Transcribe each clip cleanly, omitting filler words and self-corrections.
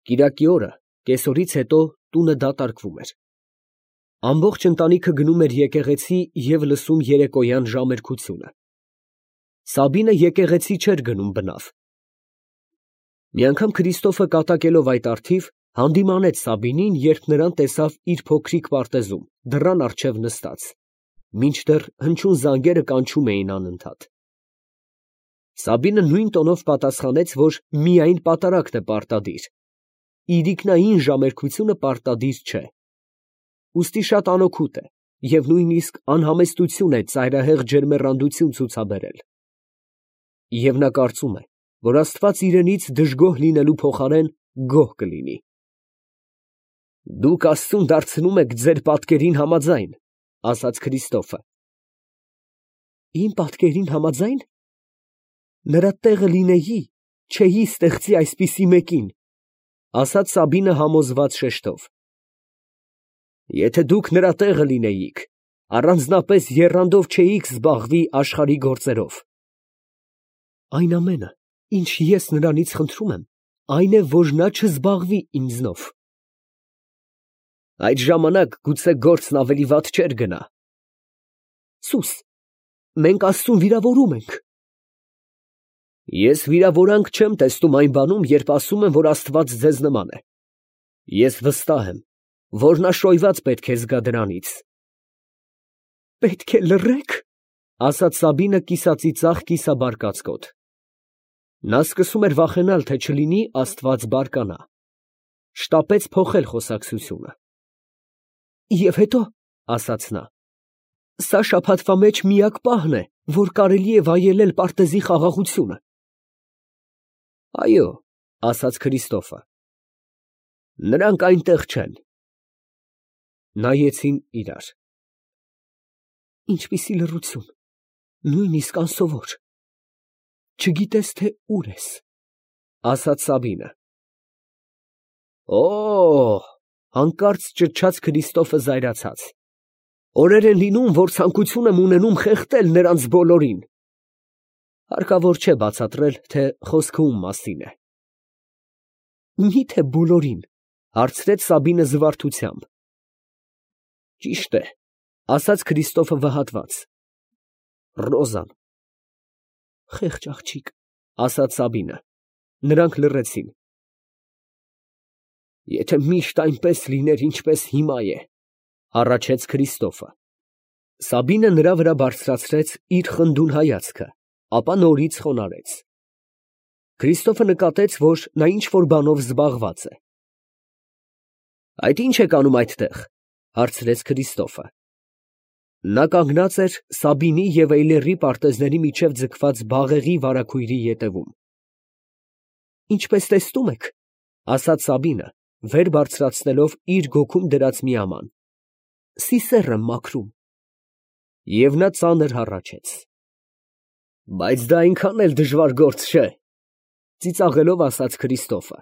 Կիրակի օրը կեսօրից հետո տունը դատարկվում էր։ Ամբողջ ընտանիքը գնում էր եկեղեցի և լսում երեկոյան ժամերկությունը։ Սաբինը եկեղեցի չէր գնում բնավ։ Մի անգամ Քրիստոֆը կատակելով այդ առթիվ հանդիմանեց Սաբինին, երբ նրան տեսավ իր փոքրիկ պարտեզում, դռան առջև նստած, մինչդեռ հնչյուն զանգերը կանչում էին անընդհատ։ Սաբինը նույն տոնով պատասխանեց, որ միայն պատարագն է պարտադիր, իրիկնային ժամերկությունը պարտադիր չէ։ Ուստի շատ անօգուտ է և նույնիսկ անհամեստություն է ծայրահեղ ջերմեռանդություն ցուցաբերել։ Եվ նա կարծում է, որ Աստված իրենից դժգոհ լինելու փոխարեն գոհ կլինի։ «Դուք Աստծուն դարձնում եք ձեր պատկերին համաձայն», ֊ ասաց Քրիստոֆը։ «Իմ պատկերին համաձայն։ Նրա տեղը լինեի, չէի ստեղծի այսպիսի մեկին», ֊ ասաց Սաբինը համոզված շեշտով։ «Եթե դուք նրա տեղը լինեիք, առանձնապես եռանդով չէիք զբաղվի աշխարհի գործերով»։ «Այն ամենը, ինչ ես նրանից խնդրում եմ, այն է, որ նա չզբաղվի ինձնով»։ «Այդ ժամանակ գուցե գործն ավելի վատ չէր գնա»։ «Սուս, մենք Աստծուն վիրավորում ենք»։ «Ես վիրավորանք չեմ տեսնում այն բանում, երբ ասում եմ, որ Աստված ձեզ նման է։ Ես վստահ եմ, որ նա շոյված պետք է զգա դրանից»։ «Պետք է լռեք», ֊ ասաց Սաբինը կիսածիծաղ, կիսաբարկացկոտ։ Նա սկսում էր վախենալ, թե չլինի Աստված բարկանա։ Շտապեց փոխել խոսակցությունը։ «Եվ հետո, ֊ ասաց նա, ֊ սա շաբաթվա մեջ միակ պահն է, որ կարելի է վայելել պարտեզի խաղաղությունը»։ «Այո, ֊ ասաց Քրիստոֆը, ֊ նրանք այնտեղ չեն»։ Նայեցին իրար։ «Ինչպիսի լռություն, նույնիսկ անսովոր։ Չգիտես, թե ուր ես», ֊ ասաց Սաբինը։ «Օ՜օ, ֊ հանկարծ ճչաց Քրիստոֆը զայրացած, ֊ օրեր են լինում, որ ցանկություն եմ ունենում խեղդել նրանց բոլորին»։ Հարկավոր չէ բացատրել, թե խոսքը ում մասին է։ «Մի՞թե բոլորին», ֊ հարցրեց Սաբինը զվարթությամբ։ «Ճիշտ է, ֊ ասաց Քրիստոֆը վհատված, ֊ Ռոզան»։ «Խեղճ աղջիկ», ֊ ասաց Սաբինը։ Նրանք լռեցին։ «Եթե միշտ այնպես լիներ, ինչպես հիմա է, ֊ հառաչեց Քրիստոֆը։ Սաբինը նրա վրա բարձրացրեց իր խնդուն հայացքը, ապա նորից խոնարհեց։ Քրիստոֆը նկատեց, որ նա ինչ֊որ բանով զբաղված է։ «Այդ ի՞նչ եք անում այդտեղ, ֊ հարցրեց Քրիստոֆը։ Նա կանգնած էր Սաբինի և Էյլերի պարտեզների միջև ձգված բաղեղի վարագույրի ետևում։ «Ինչպես տեսնում եք, ֊ ասաց Սաբինը, վեր բարձրացնելով իր գոգում դրած մի աման, ֊ սիսեռ եմ մաքրում»։ Եվ նա ծանր հառաչեց։ «Բայց դա այնքան էլ դժվար գործ չէ, ֊ ծիծաղելով ասաց Քրիստոֆը։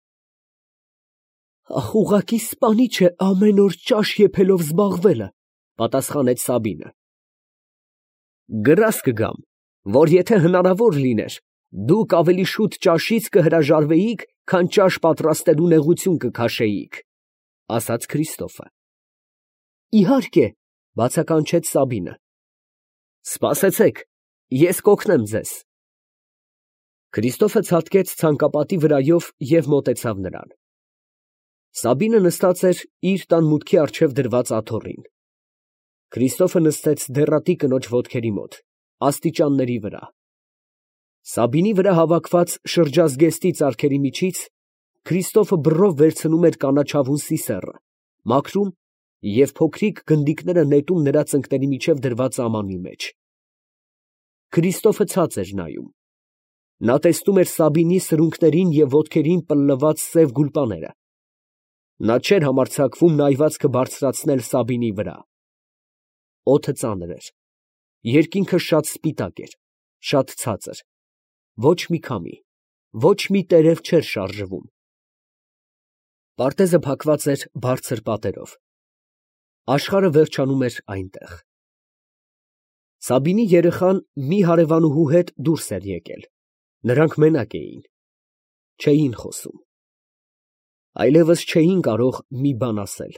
«Ախ, ուղղակի սպանիչ է ամեն օր ճաշ եփելով զբաղվելը», ֊ պատասխանեց Սաբինը։ «Գրազ կգամ, որ եթե հնարավոր լիներ, դուք ավելի շուտ ճաշից կհրաժարվեիք, քան ճաշ պատրաստելու նեղություն կքաշեիք», ֊ ասաց Քրիստոֆը։ «Իհարկե, ֊ բացականչեց Սաբինը։ Սպասեցեք, ես կօգնեմ ձեզ»։ Քրիստոֆը ցատկեց ցանկապատի վրայով և մոտեցավ նրան։ Սաբինը նստած էր իր տան մուտքի առջև դրված աթոռին։ Քրիստոֆը նստեց դեռատի կնոջ ոտքերի մոտ, աստիճանների վրա։ Սաբինի վրա հավաքված շրջազգեստի ծարքերի միջից Քրիստոֆը բռով վերցնում էր կանաչավուն սիսեռը, մաքրում և փոքրիկ գնդիկները նետում նրա ծնկների միջև դրված ամանի մեջ։ Քրիստոֆը ցած էր նայում։ Նա տեսնում էր Սաբինի սրունքներին և ոտքերին պլլված սև գուլպաները։ Նա չէր համարձակվում նայվածքը բարձրացնել Սաբինի վրա։ Օդը ծանր էր։ Երկինքը շատ սպիտակ էր, շատ ցածր։ Ոչ մի քամի, ոչ մի տերև չէր շարժվում։ Պարտեզը փակված էր բարձր պատերով։ Աշխարհը վերջանում էր այնտեղ։ Սաբինի երեխան մի հարևանուհու հետ դուրս էր եկել։ Նրանք մենակ էին։ Չէին խոսում։ Այլևս չէին կարող մի բան ասել։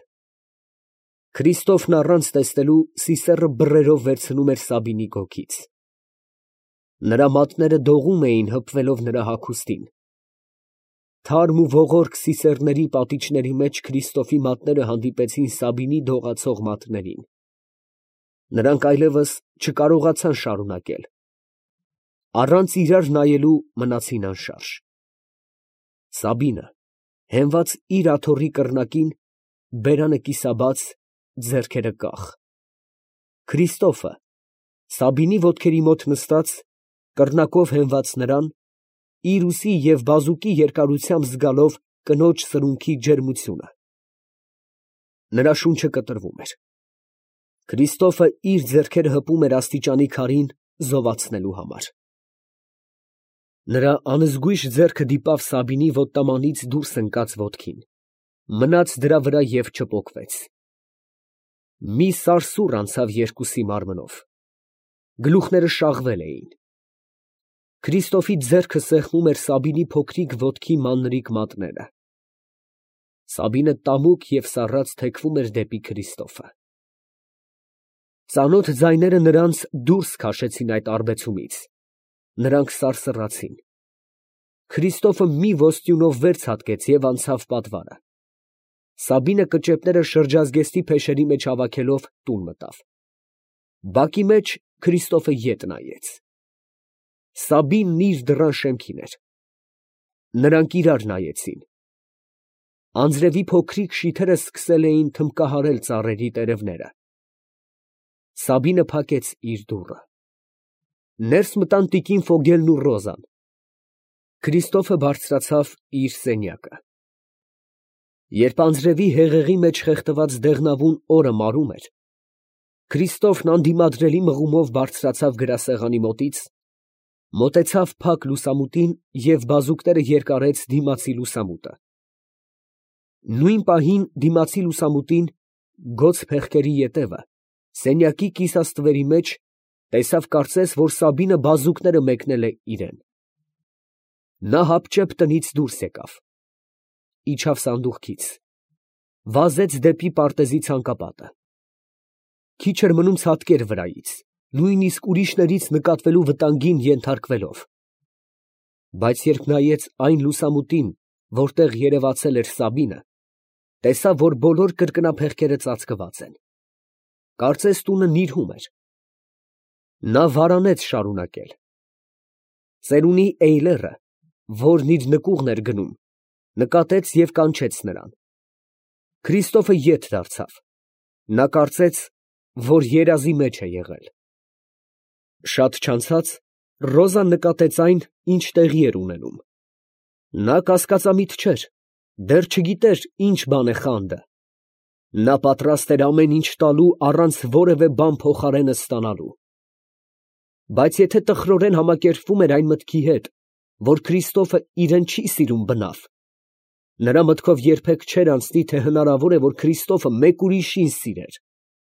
Քրիստոֆն առանց տեսնելու սիսեռը բռերով վերցնում էր Սաբինի գոգից։ Նրա մատները դողում էին հպվելով նրա հագուստին։ Թարմ ու ողորկ սիսեռների պատիճների մեջ Քրիստոֆի մատները հանդիպեցին Սաբինի դողացող մատներին։ Նրանք այլևս չկարողացան շարունակել։ Առանց իրար նայելու մնացին անշարժ։ Սաբինը, հենված իր աթոռի կռնակին, բերանը կիսաբաց, ձեռքերը կախ։ Քրիստոֆը, Սաբինի ոտքերի մոտ նստած, կռնակով հենված նրան, իր ուսի և բազուկի երկարությամբ զգալով կնոջ սրունքի ջերմությունը։ Նրա շունչը կտրվում էր։ Քրիստոֆը իր ձեռքերը հպում էր աստիճանի քարին զովացնելու համար։ Նրա անզգույշ ձեռքը դիպավ Սաբինի ոտնամանից դուրս ընկած ոտքին, մնաց դրա վրա և չպոկվեց։ Մի սարսուռ անցավ երկուսի մարմնով։ Գլուխները շաղվել էին։ Քրիստոֆի ձեռքը սեղմում էր Սաբինի փոքրիկ ոտքի մանրիկ մատները։ Սաբինը տամուկ և սառած թեքվում էր դեպի Քրիստոֆը։ Ծանոթ ձայները նրանց դուրս քաշեցին այդ արբեցումից։ Նրանք սարսռացին։ Քրիստոֆը մի ոստյունով վեր ցատկեց և անցավ պատվարը։ Սաբինը կճեպները շրջազգեստի փեշերի մեջ հավաքելով տուն մտավ։ Բակի մեջ Քրիստոֆը ետ նայեց։ Սաբինն իր դռան շեմքին էր։ Նրանք իրար նայեցին։ Անձրևի փոքրիկ շիթերը սկսել էին թմբկահարել ծառերի տերևները։ Սաբինը փակեց իր դուռը։ Ներս մտան տիկին Ֆոգելն ու Ռոզան։ Քրիստոֆը բարձրացավ իր սենյակը։ Երբ անձրևի հեղեղի մեջ խեղդված դեղնավուն օրը մարում էր, Քրիստոֆն անդիմադրելի մղումով բարձրացավ գրասեղանի մոտից, մոտեցավ փակ լուսամուտին և բազուկները երկարեց դիմացի լուսամուտը։ Նույն պահին դիմացի լուսամուտին, գոց փեղկերի ետևը, սենյակի կիսաստվերի մեջ, տեսավ կարծես, որ Սաբինը բազուկները մեկնել է իրան։ Նա հապճեպ տնից դուրս եկավ, իջավ սանդուղքից, վազեց դեպի պարտեզի ցանկապատը։ Քիչ էր մնում ցատկեր վրայից, նույնիսկ ուրիշներից նկատվելու վտանգին ենթարկվելով։ Բայց երբ նայեց այն լուսամուտին, որտեղ երևացել էր Սաբինը, տեսավ, որ բոլոր կրկնափեղկերը ծածկված են։ Կարծես տունը նիրհում էր։ Նա վարանեց շարունակել։ Ծերունի Էյլերը, որն իր նկուղն էր գնում, նկատեց և կանչեց նրան։ Քրիստոֆը ետ դարձավ։ Նա կարծեց, որ երազի մեջ է եղել։ Շատ չանցած Ռոզան նկատեց այն, ինչ տեղի էր ունենում։ Նա կասկածամիտ չէր, դեռ չգիտեր ինչ բան է խանդը։ Նա պատրաստ էր ամեն ինչ տալու առանց որևէ բան փոխարենը ստանալու։ Բայց եթե տխրորեն համակերպվում էր այն մտքի հետ, որ Քրիստոֆը իրեն չի սիրում բնավ, նրա մտքով երբեք չէր անցնի, թե հնարավոր է, որ Քրիստոֆը մեկ ուրիշին սիրեր։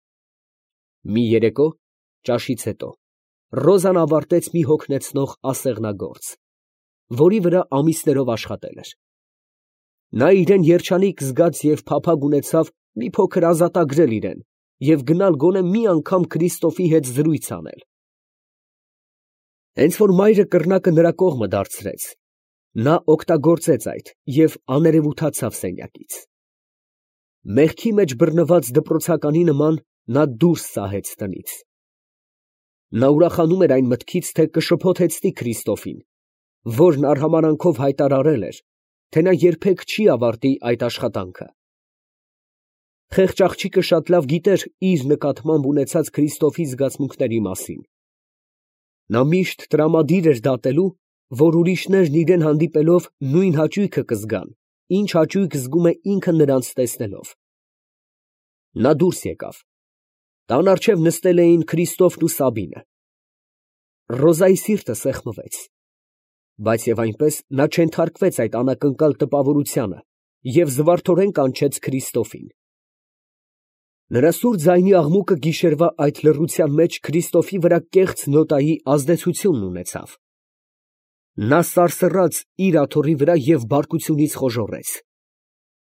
Մի երեկո, ճաշից հետո, Ռոզան ավարտեց մի հոգնեցնող ասեղնագործ, որի վրա ամիսներով աշխատել էր։ Նա իրեն երջանիկ զգաց և փափագ ունեցավ մի փոքր ազատագրել իրեն և գնալ գոնե մի անգամ Քրիստոֆի հետ զրույց անել։ Հենց որ մայրը կռնակը նրա կողմը դարձրեց, նա օգտագործեց այդ և աներևութացավ սենյակից։ Մեղքի մեջ բռնված դպրոցականի նման նա դուրս սահեց տնից։ Նա ուրախանում էր այն մտքից, թե կշփոթեցնի Քրիստոֆին, որն արհամարհանքով հայտարարել էր, թե նա երբեք չի ավարտի այդ աշխատանքը։ Խեղճ աղջիկը շատ լավ գիտեր իր նկատմամբ ունեցած Քրիստոֆի զգացմունքների մասին։ Նա միշտ տրամադիր էր դատելու, որ ուրիշներն իրեն հանդիպելով նույն հաճույքը կզգան, ինչ հաճույք զգում է ինքը նրանց տեսնելով։ Նա դուրս եկավ։ Տան առջև նստել էին Քրիստոֆն ու Սաբինը։ Ռոզայի սիրտը սեղմվեց, բայց և այնպես նա չենթարկվեց այդ անակնկալ տպավորությանը և զվարթորեն կանչեց Քրիստոֆին։ Նրա սուր ձայնի աղմուկը գիշերվա այդ լռության մեջ Քրիստոֆի վրա կեղծ նոտայի ազդեցությունն ունեցավ։ Նա սարսռաց իր աթոռի վրա և բարկությունից խոժոռեց։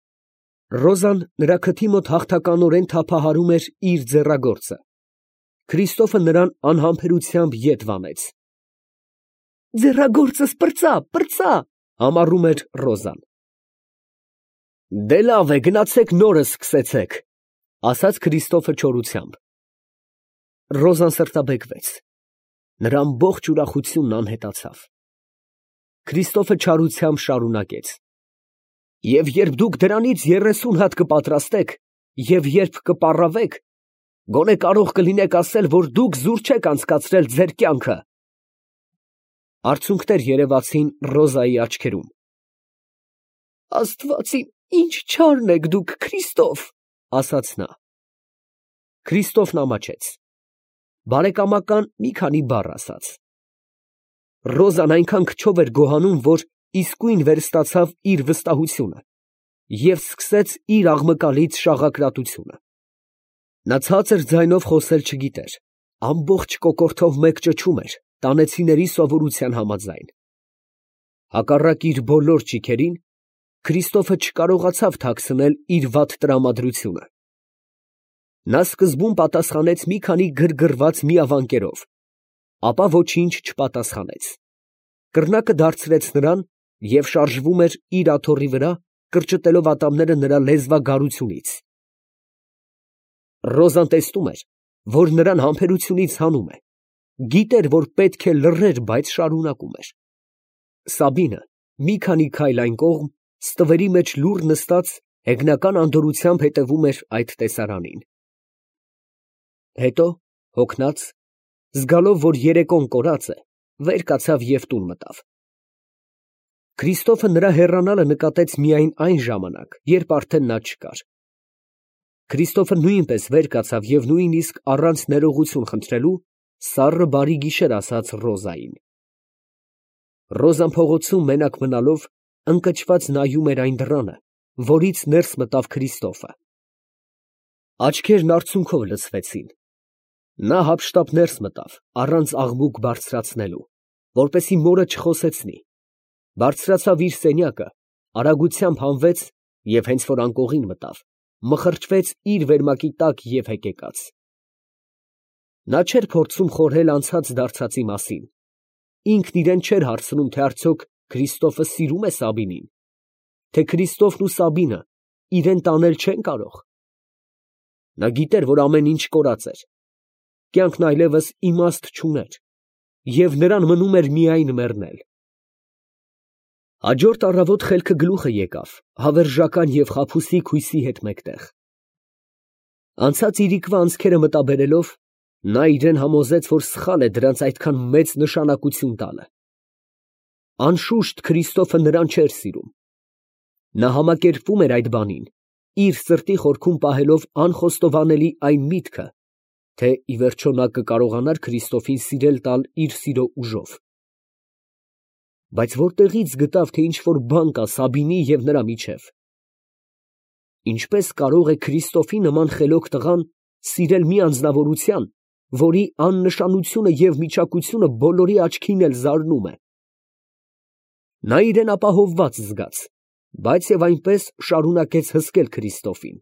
Ռոզան նրա քթի մոտ հաղթականորեն թափահարում էր իր ձեռագործը։ Քրիստոֆը նրան անհամբերությամբ ետ վանեց։ «Ձեռագործս պրծա, պրծա», համառում էր Ռոզան։ «Դե լավ է, գնացեք նորը սկսեցեք», ասաց Քրիստոֆը չորությամբ։ Ռոզան սրտաբեկվեց։ Նրա ամբողջ ուրախությունն անհետացավ։ Քրիստոֆը չարությամբ շարունակեց. «Եվ երբ դուք դրանից 30 հատ կպատրաստեք, և երբ կպառավեք, գոնե կարող կլինեք ասել, որ դուք զուր չեք անցկացրել ձեր կյանքը»։ Արցունքներ երևացին Ռոզայի աչքերում։ «Աստվածին, ինչ չարն եք դուք, Քրիստոֆ», ասաց նա։ Քրիստոֆն ամաչեց։ Բարեկամական մի քանի բառ ասաց։ Ռոզան այնքան քչով էր գոհանում, որ իսկույն վերստացավ իր վստահությունը և սկսեց իր աղմկալից շաղակրատությունը։ Նա ցածր ձայնով խոսել չգիտեր, ամբողջ կոկորդով մեկ ճչում էր, տանեցիների սովորության համաձայն։ Հակառակ իր բոլոր ճիգերին, Քրիստոֆը չկարողացավ թաքցնել իր վատ տրամադրությունը։ Նա սկզբում պատասխանեց մի քանի գրգռված միավանկերով, ապա ոչինչ չպատասխանեց։ Կռնակը դարձրեց նրան և շարժվում էր իր աթոռի վրա, կրճտելով ատամները նրա լեզվագարությունից։ Ռոզան տեսնում էր, որ նրան համբերությունից հանում է, գիտեր, որ պետք է լռեր, բայց շարունակում էր։ Սաբինը մի քանի քայլ այն կողմ, ստվերի մեջ լուռ նստած, հեգնական անդորրությամբ հետևում էր այդ տեսարանին։ Հետո, հոգնած, զգալով, որ երեկոն կորած է, վեր կացավ և տուն մտավ։ Քրիստոֆը նրա հեռանալը նկատեց միայն այն ժամանակ, երբ արդեն նա չկար։ Քրիստոֆը նույնպես վեր կացավ և նույնիսկ առանց ներողություն խնդրելու, սառը բարի գիշեր ասաց Ռոզային։ Ռոզան փողոցում մենակ մնալով, ընկճված նայում էր այն դռանը, որից ներս մտավ Քրիստոֆը։ Աչքերն արցունքով լցվեցին։ Նա հափշտապ ներս մտավ, առանց աղմուկ բարձրացնելու, որպեսզի մորը չխոսեցնի, բարձրացավ իր սենյակը, արագությամբ հանվեց և հենց որ անկողին մտավ, մխրճվեց իր վերմակի տակ և հեկեկաց։ Նա չէր փորձում խորհել անցած դարձածի մասին, ինքն իրան չէր հարցնում, թե արդյոք Քրիստոֆը սիրում է Սաբինին, թե Քրիստոֆն ու Սաբինը իրան տանել չեն կարող։ Նա գիտեր, որ ամեն ինչ կորած էր, կյանքն այլևս իմաստ չուներ, և նրան մնում էր միայն մեռնել։ Հաջորդ առավոտ խելքը գլուխը եկավ, հավերժական և խաբուսիկ հույսի հետ մեկտեղ։ Անցած իրիկվա անցքերը մտաբերելով, նա իրան համոզեց, որ սխալ է դրանց այդքան մեծ նշանակություն տալը։ Անշուշտ Քրիստոֆը նրան չէր սիրում։ Նա համակերպվում էր այդ բանին, իր սրտի խորքում պահելով անխոստովանելի այն միտքը, թե ի վերջո նա կկարողանար Քրիստոֆին սիրել տալ իր սիրո ուժով։ Բայց որտեղի՞ց գտավ, թե ինչ֊որ բան կա Սաբինի և նրա միջև։ Ինչպե՞ս կարող է Քրիստոֆի նման խելոք տղան սիրել մի անձնավորության, որի աննշանությունը և միչակությունը բոլորի աչքին էլ զարնում է։ Նա իրան ապահովված զգաց, բայց և այնպես շարունակեց հսկել Քրիստոֆին։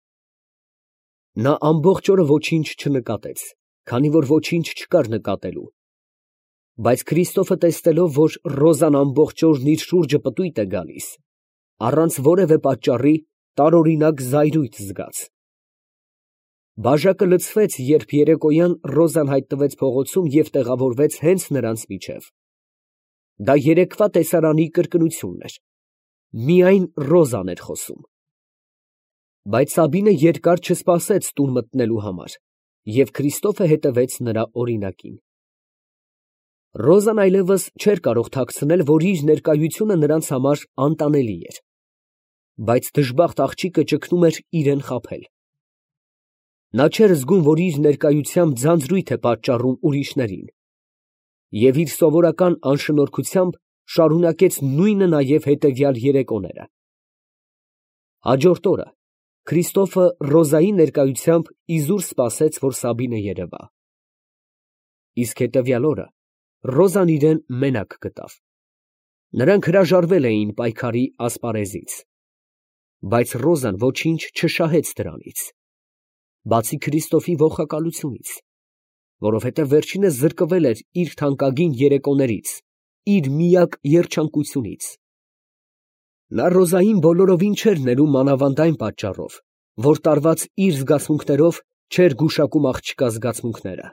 Նա ամբողջ օրը ոչինչ չնկատեց, քանի որ ոչինչ չկար նկատելու։ Բայց Քրիստոֆը տեսնելով, որ Ռոզան ամբողջ օրն իր շուրջը պտույտ է գալիս, առանց որևէ պատճառի տարօրինակ զայրույթ զգաց։ Բաժակը լցվեց, երբ երեկոյան Ռոզան հայտնվեց փողոցում և տեղավորվեց հենց նրանց միջև։ Դա երեկվա տեսարանի կրկնությունն էր։ Միայն Ռոզան էր խոսում։ Բայց Սաբինը երկար չսպասեց տուն մտնելու համար, և Քրիստոֆը հետևեց նրա օրինակին։ Ռոզան այլևս չէր կարող թաքցնել, որ իր ներկայությունը նրանց համար անտանելի էր, բայց դժբախտ աղջիկը ճգնում էր իրան խաբել։ Նա չէր զգում, որ իր ներկայությամբ ձանձրույթ է պատճառում ուրիշներին, և իր սովորական անշնորհքությամբ շարունակեց նույնը նաև հետևյալ երեկոները։ Հաջորդ օրը Քրիստոֆը Ռոզայի ներկայությամբ իզուր սպասեց, որ Սաբինը երևա։ Իսկ հետևյալ օրը Ռոզան իրան մենակ գտավ։ Նրանք հրաժարվել էին պայքարի ասպարեզից։ բայց Ռոզան ոչինչ չշահեց դրանից, բացի Քրիստոֆի ողակալությունից, որովհետև վերջինս զրկվել էր իր թանկագին երեկոներից, իր միակ երջանկությունից։ Նա Ռոզային բոլորովին չէր ներում մանավանդ այն պատճառով, որ տարված իր զգացմունքներով չէր գուշակում աղջկա զգացմունքները։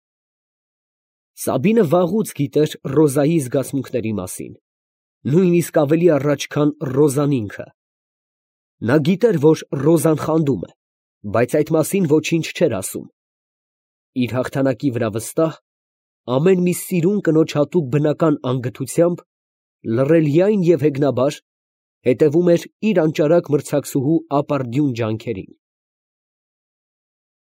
Սաբինը վաղուց գիտեր Ռոզայի զգացմունքների մասին, նույնիսկ ավելի առաջ, քան Ռոզան ինքը։ Նա գիտեր, որ Ռոզան խանդում է, բայց այդ մասին ոչինչ չէր ասում։ Իր հաղթանակի վրա վստահ, ամեն մի սիրուն կնոջ հատուկ բնական անգթությամբ, լռելյայն և հեգնաբար, հետևում էր իր անճարակ մրցակցուհու ապարդյուն ջանքերին։